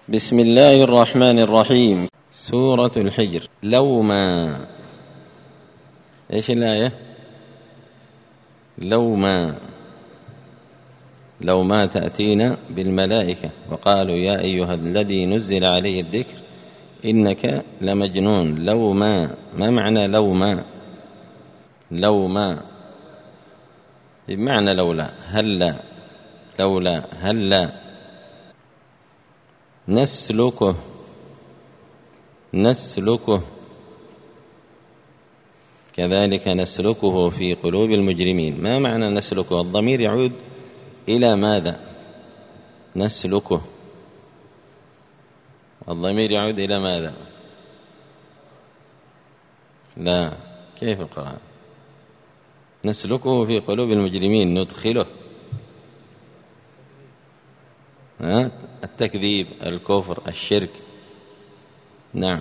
بسم الله الرحمن الرحيم. سورة الحجر. لو ما، ايش الآية؟ لو ما تأتينا بالملائكة وقالوا يا أيها الذي نزل عليه الذكر إنك لمجنون. لو ما معنى لو ما بمعنى لولا، هلا، لولا، هلا. نسلكه كذلك نسلكه في قلوب المجرمين. ما معنى نسلكه؟ الضمير يعود إلى ماذا؟ نسلكه الضمير يعود إلى ماذا؟ لا، كيف القرآن؟ نسلكه في قلوب المجرمين، ندخله. التكذيب، الكفر، الشرك. نعم،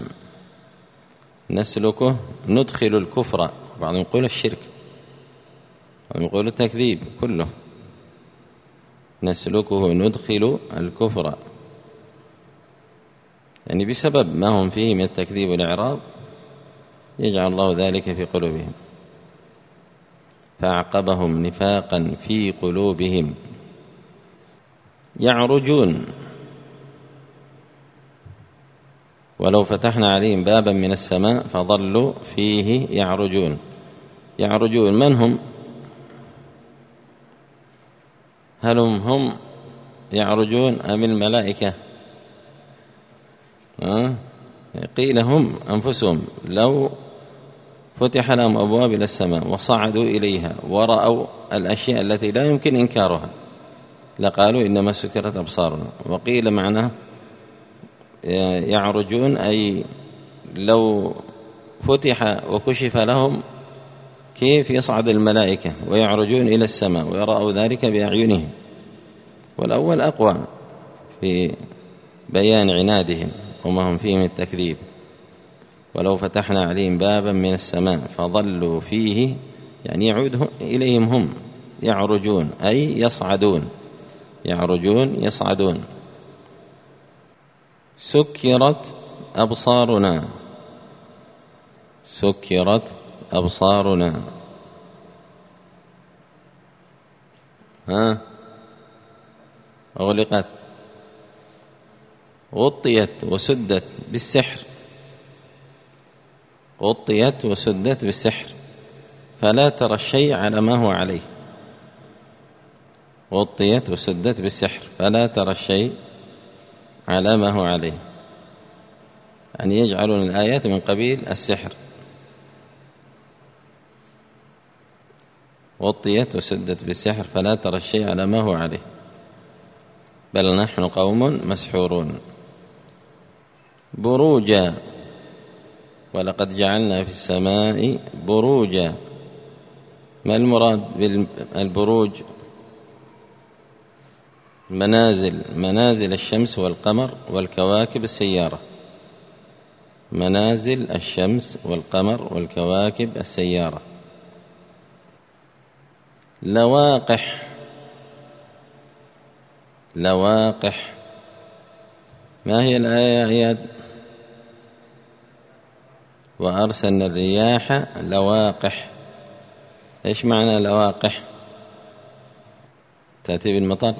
نسلكه ندخل الكفر، بعضهم يقول الشرك، بعضهم يقول التكذيب، كله نسلكه ندخل الكفر، يعني بسبب ما هم فيه من التكذيب والإعراض يجعل الله ذلك في قلوبهم، فأعقبهم نفاقا في قلوبهم يعرجون. ولو فتحنا عليهم بابا من السماء فظلوا فيه يعرجون. من هم؟ هل هم يعرجون أم الملائكة؟ قيل هم أنفسهم. لو فتح لهم أبواب إلى السماء وصعدوا إليها ورأوا الأشياء التي لا يمكن إنكارها لقالوا إنما سكرت أبصارنا. وقيل معناه يعرجون أي لو فتح وكشف لهم كيف يصعد الملائكة ويعرجون إلى السماء ويرأوا ذلك بأعينهم. والأول أقوى في بيان عنادهم وما هم فيه من التكذيب. ولو فتحنا عليهم بابا من السماء فظلوا فيه، يعني يعود إليهم هم يعرجون أي يصعدون، يعرجون يصعدون. سكرت أبصارنا، سكرت أبصارنا. أغلقت، غطيت وسدت بالسحر، غطيت وسدت بالسحر فلا ترى الشيء على ما هو عليه. غطيت وسدت بالسحر فلا ترى الشيء على ما هو عليه، يعني يجعلون الآيات من قبيل السحر. غطيت وسدت بالسحر فلا ترى الشيء على ما هو عليه بل نحن قوم مسحورون. بروجا، ولقد جعلنا في السماء بروجا. ما المراد بالبروج؟ منازل الشمس والقمر والكواكب السيارة. منازل الشمس والقمر والكواكب السيارة. لواقح، لواقح. ما هي الآية يا عياد؟ وأرسلنا الرياح لواقح. إيش معنى لواقح؟ تأتي بالمطر،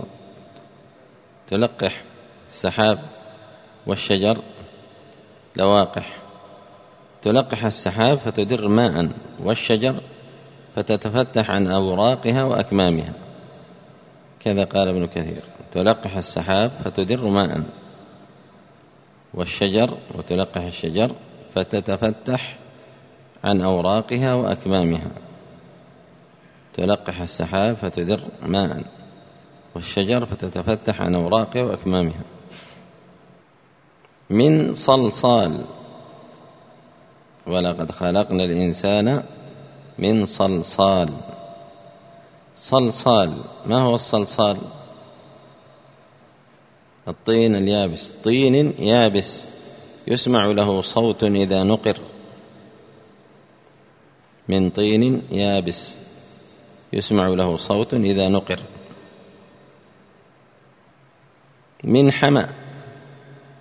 تلقح السحاب، والشجر لواقح. تلقح السحاب فتدر ماء، والشجر فتتفتح عن أوراقها وأكمامها، كذا قال ابن كثير. تلقح السحاب فتدر ماء، والشجر وتلقح الشجر فتتفتح عن أوراقها وأكمامها. تلقح السحاب فتدر ماء، والشجر فتتفتح عن أوراقها وأكمامها. من صلصال، ولقد خلقنا الإنسان من صلصال. صلصال، ما هو الصلصال؟ الطين اليابس، طين يابس يسمع له صوت إذا نقر. من طين يابس يسمع له صوت إذا نقر. من حمأ،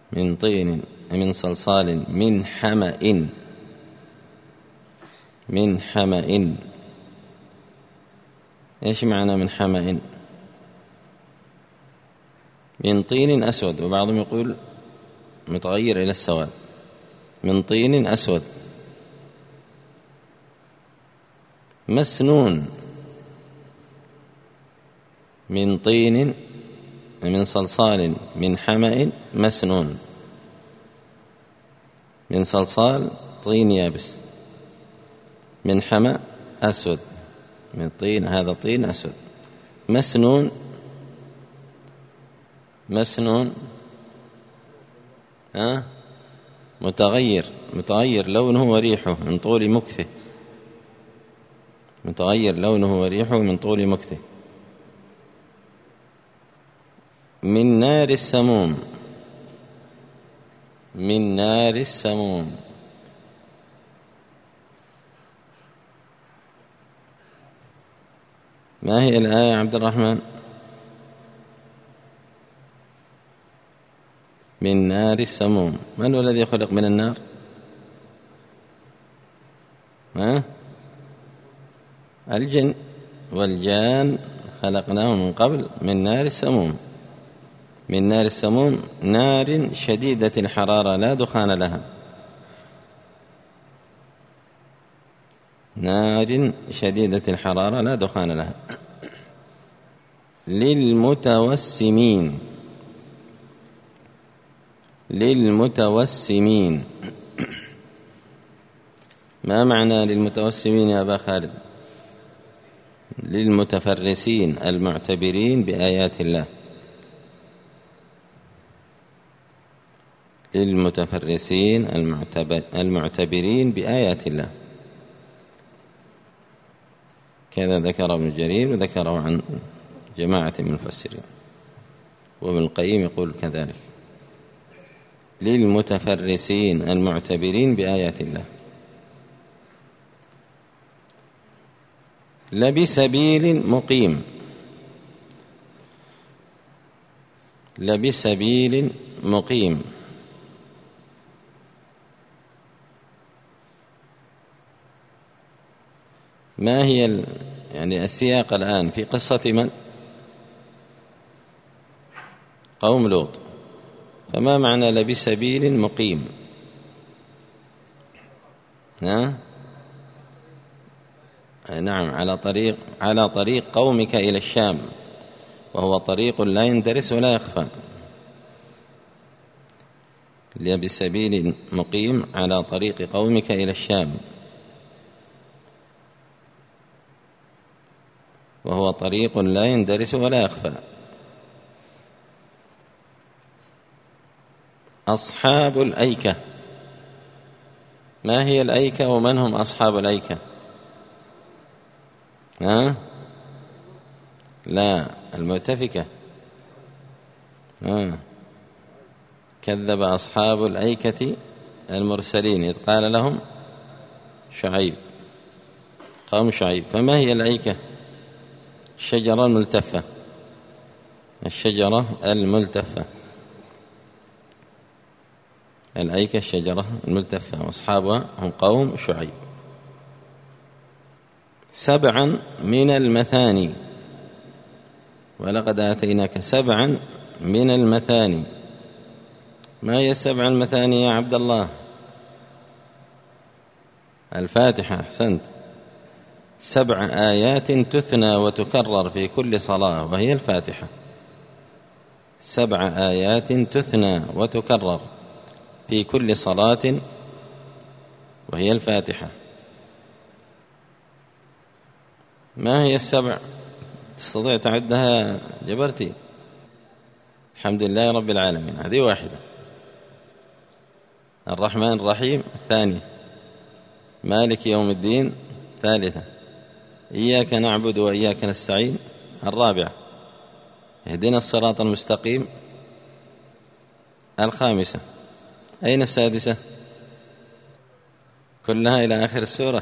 من طين من صلصال من حمأ. من حمأ، إيش معنى من حمأ؟ من طين أسود، وبعضهم يقول متغير إلى السواد. من طين أسود مسنون. من طين من صلصال من حمأ مسنون. من صلصال طين يابس، من حمأ أسود، من طين، هذا طين أسود. مسنون، مسنون متغير لونه وريحه من طول مكثه. متغير لونه وريحه من طول مكثه. من نار السموم. من نار السموم. ما هي الآية يا عبد الرحمن؟ من نار السموم. من هو الذي خلق من النار؟ الجن، والجان خلقناه من قبل من نار السموم. من نار السموم نار شديدة الحرارة لا دخان لها. نار شديدة الحرارة لا دخان لها. للمتوسمين. للمتوسمين، ما معنى للمتوسمين يا أبا خالد؟ للمتفرسين المعتبرين بآيات الله. للمتفرسين المعتبرين بآيات الله، كذا ذكر ابن جرير وذكره عن جماعة من المفسرين، وابن القيم يقول كذلك. للمتفرسين المعتبرين بآيات الله. لبسبيل مقيم. لبسبيل مقيم، ما هي يعني السياق الآن في قصة من؟ قوم لوط. فما معنى لبسبيل مقيم؟ نعم، على طريق قومك إلى الشام، وهو طريق لا يندرس ولا يخفى. لبسبيل مقيم على طريق قومك إلى الشام، وهو طريق لا يندرس ولا يخفى. أصحاب الأيكة، ما هي الأيكة ومن هم أصحاب الأيكة؟ لا، المؤتفكة. كذب أصحاب الأيكة المرسلين إذ قال لهم شعيب، قوم شعيب. فما هي الأيكة؟ الشجرة الملتفة. الشجرة الملتفة، الأيكة الشجرة الملتفة، وأصحابها هم قوم شعيب. 7 من المثاني، ولقد آتيناك 7 من المثاني. ما هي 7 المثاني يا عبد الله؟ الفاتحة، أحسنت. 7 آيات تثنى وتكرر في كل صلاة وهي الفاتحة. 7 آيات تثنى وتكرر في كل صلاة وهي الفاتحة. ما هي 7؟ تستطيع تعدها جبرتي؟ الحمد لله رب العالمين، هذه واحدة. الرحمن الرحيم الثانية. مالك يوم الدين ثالثة. إياك نعبد وإياك نستعين الرابعة. اهدنا الصراط المستقيم الخامسة. أين السادسة؟ كلها إلى آخر السورة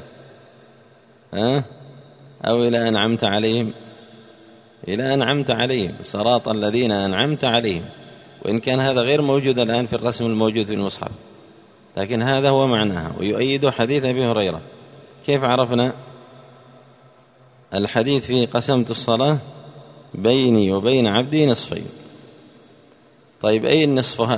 أو إلى أنعمت عليهم؟ إلى أنعمت عليهم، صراط الذين أنعمت عليهم. وإن كان هذا غير موجود الآن في الرسم الموجود في المصحف، لكن هذا هو معناها. ويؤيد حديث أبي هريرة. كيف عرفنا الحديث فيه قسمت الصلاة بيني وبين عبدي نصفين؟ طيب أي النصفها؟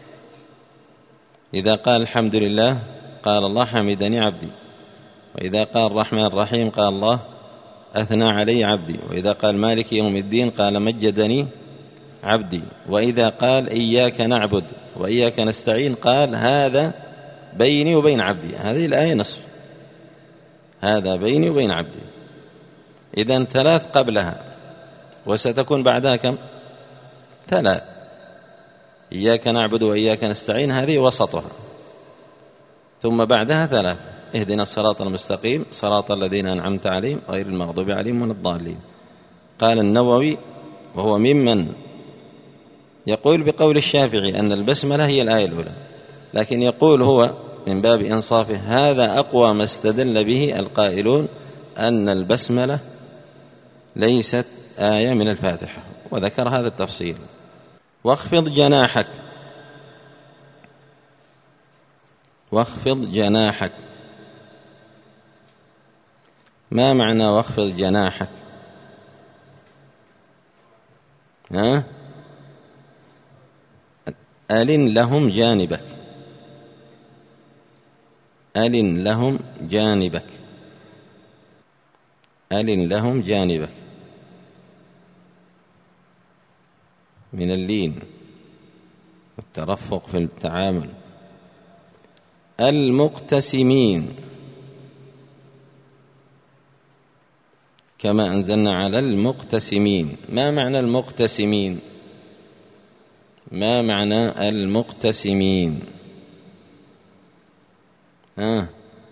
إذا قال الحمد لله قال الله حمدني عبدي، وإذا قال الرحمن الرحيم قال الله أثنى علي عبدي، وإذا قال مالك يوم الدين قال مجدني عبدي، وإذا قال إياك نعبد وإياك نستعين قال هذا بيني وبين عبدي. هذه الآية نصف، هذا بيني وبين عبدي. إذن 3 قبلها، وستكون بعدها كم؟ 3. إياك نعبد وإياك نستعين هذه وسطها، ثم بعدها 3: اهدنا الصراط المستقيم صراط الذين أنعمت عليهم غير المغضوب عليهم ولا الضالين. قال النووي وهو ممن يقول بقول الشافعي أن البسملة هي الآية الأولى، لكن يقول هو من باب إنصافه هذا أقوى ما استدل به القائلون أن البسملة ليست آية من الفاتحة، وذكر هذا التفصيل. واخفض جناحك، واخفض جناحك، ما معنى واخفض جناحك؟ ألن لهم جانبك، ألن لهم جانبك، ألن لهم جانبك من اللين والترفق في التعامل. المقتسمين، كما أنزلنا على المقتسمين. ما معنى المقتسمين؟ ما معنى المقتسمين؟ أهل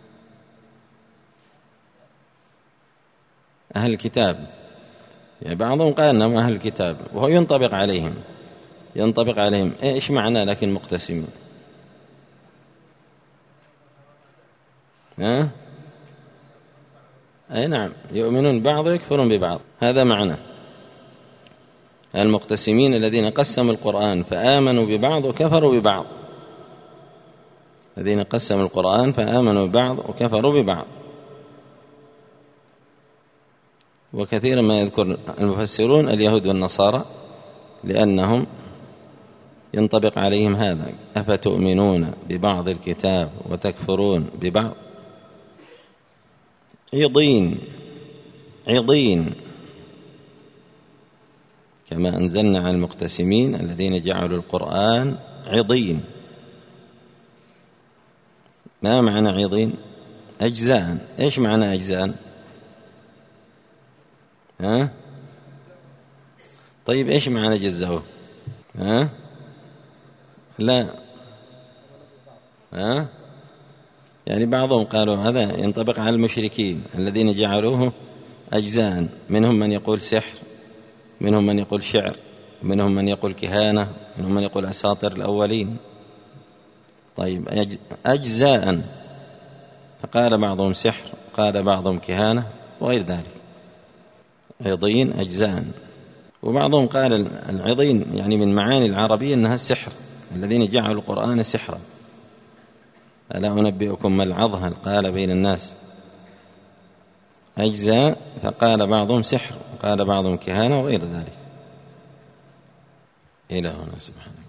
الكتاب، يعني بعضهم قال أنهم أهل الكتاب وهو ينطبق عليهم، ينطبق عليهم. إيش معنى لكن مقتسمين؟ أي نعم، يؤمنون بعض ويكفرون ببعض، هذا معنى المقتسمين الذين قسموا القرآن فآمنوا ببعض وكفروا ببعض، الذين قسموا القرآن فآمنوا ببعض وكفروا ببعض. وكثيرا ما يذكر المفسرون اليهود والنصارى لأنهم ينطبق عليهم هذا: أفتؤمنون ببعض الكتاب وتكفرون ببعض. عضين، عضين، كما أنزلنا على المقتسمين الذين جعلوا القرآن عضين. ما معنى عضين؟ أجزاء. إيش معنى أجزاء؟ طيب إيش معنى جزءه؟ لا، يعني بعضهم قالوا هذا ينطبق على المشركين الذين جعلوه أجزاء، منهم من يقول سحر، منهم من يقول شعر، منهم من يقول كهانة، منهم من يقول أساطير الأولين. طيب أجزاء، فقال بعضهم سحر، قال بعضهم كهانة وغير ذلك. عضين أجزاء. وبعضهم قال العضين يعني من معاني العربية أنها السحر، الذين جعلوا القرآن سحرا. ألا أنبئكم ما العض؟ قال بين الناس أجزاء، فقال بعضهم سحر وقال بعضهم كهانة وغير ذلك. إلى هنا سبحانه.